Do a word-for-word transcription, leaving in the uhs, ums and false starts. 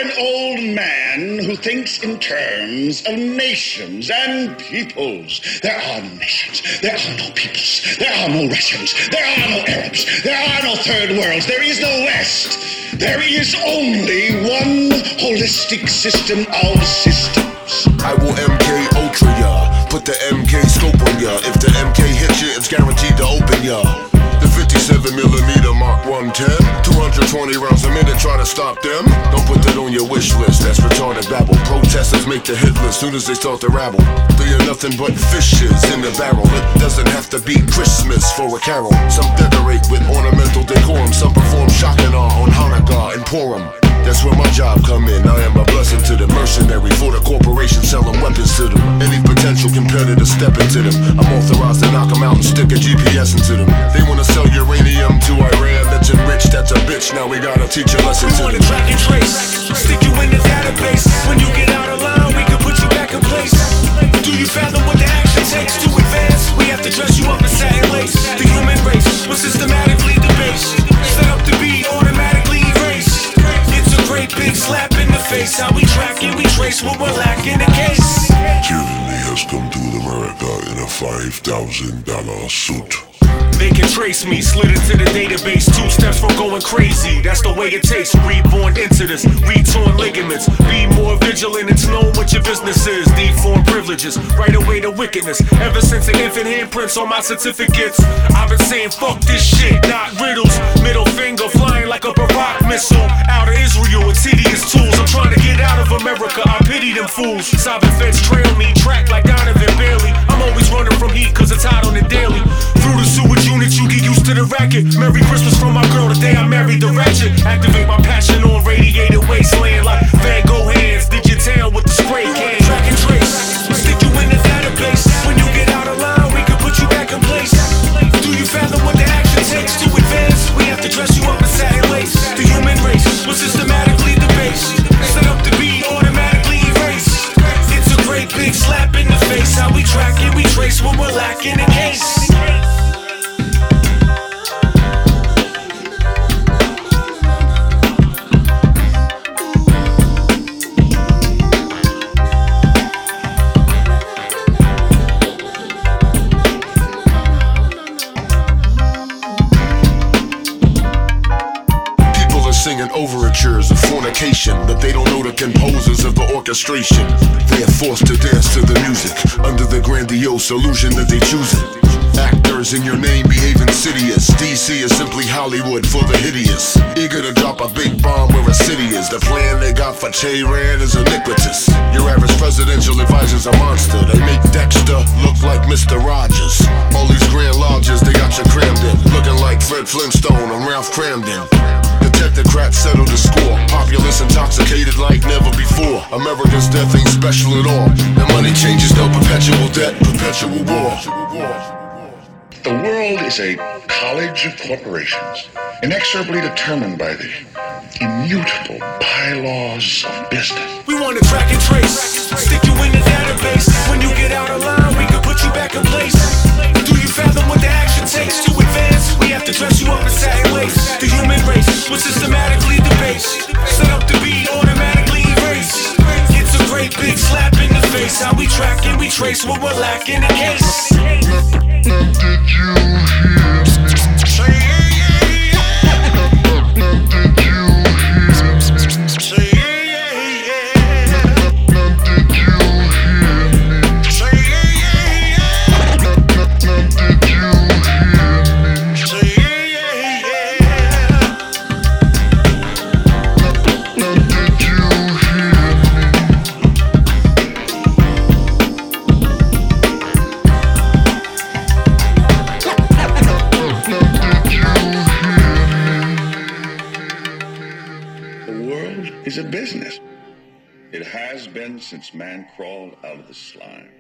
an old man who thinks in terms of nations and peoples. There are no nations. There are no peoples. There are no Russians. There are no Arabs. There are no third worlds. There is no West. There is only one holistic system of systems. I will M K Ultra ya. Put the M K scope on ya. If the M K hits ya, it's guaranteed to open ya. The fifty-seven millimeter Mark one ten, two hundred twenty rounds a minute, try to stop them. Don't put that on your wish list, that's retarded babble. Protesters make the hit list soon as they start to rabble. They are nothing but fishes in the barrel. It doesn't have to be Christmas for a carol. Some decorate with ornamental decorum. Some perform Shakanar on Hanukkah and Purim. That's where my job come in. I am a blessing to the mercenary. For the corporation selling weapons to them. Any potential competitor step into them. I'm authorized to knock them out and stick a G P S into them. They wanna sell uranium to Iran that's enriched. That's a bitch. Now we gotta teach a lesson to them. We wanna track and trace, stick you in the database. When you get out of line, we can put you back in place. Do you fathom what the action takes to advance? We have to dress you up in satin lace. The human race was systematically debased. Set up to be automatically erased. It's a great big slap in the face. How we track and we trace what we're lacking the case. Tyranny has come to America in a five thousand dollar suit. They can trace me, slid into the database. Two steps from going crazy, that's the way it tastes. Reborn into this, retorn ligaments. Be more vigilant, it's known what your business is. Deformed privileges, right away to wickedness. Ever since the infant handprints on my certificates, I've been saying fuck this shit, not riddles. Middle finger flying like a Barack missile. Out of Israel with tedious tools. I'm trying to get out of America, I pity them fools. Cyber feds trail me, track like Donovan Bailey. I'm always running from heat cause it's hot on the daily. Through the sewage unit, you get used to the racket. Merry Christmas from my girl, the day I married the ratchet. Activate my passion on radiated wasteland like Van Gogh hands. Did your town with the spray can. Track and trace, stick you in the database. When you get out of line, we can put you back in place. Do you fathom what the action takes to advance? We have to dress you up in satin lace. The human race was systematically debased. Set up to be automatically erased. It's a great big slap in the face. How we track and we trace what we're lacking in case. Singing overtures of fornication, but they don't know the composers of the orchestration. They are forced to dance to the music under the grandiose illusion that they choose it. Actors in your name behave insidious. D C is simply Hollywood for the hideous. Eager to drop a big bomb where a city is. The plan they got for Tehran is iniquitous. Your average presidential advisor's a monster. They make Dexter look like Mister Rogers. All these grand lodges, they got you crammed in, looking like Fred Flintstone and Ralph Cramden. The technocrats settle the score. Populace intoxicated like never before. America's death ain't special at all. The money changes, no perpetual debt, perpetual war. The world is a college of corporations, inexorably determined by the immutable bylaws of business. We want to track and trace, stick you in the database. When you get out of line, we can put you back in place. Do you fathom what the action takes to advance? We have to dress you up in satin lace. The human race was systematically debased. Set up to be automatically erased. It's a great big slap in the face. How we track and we trace what we're lacking in case. Did you hear me? Say yeah, yeah, yeah. Did you hear me? Say yeah, yeah, yeah. Did you hear me? Say yeah, yeah, yeah. Did you hear me? Say yeah, yeah, yeah. Did you hear Is a business. It has been since man crawled out of the slime.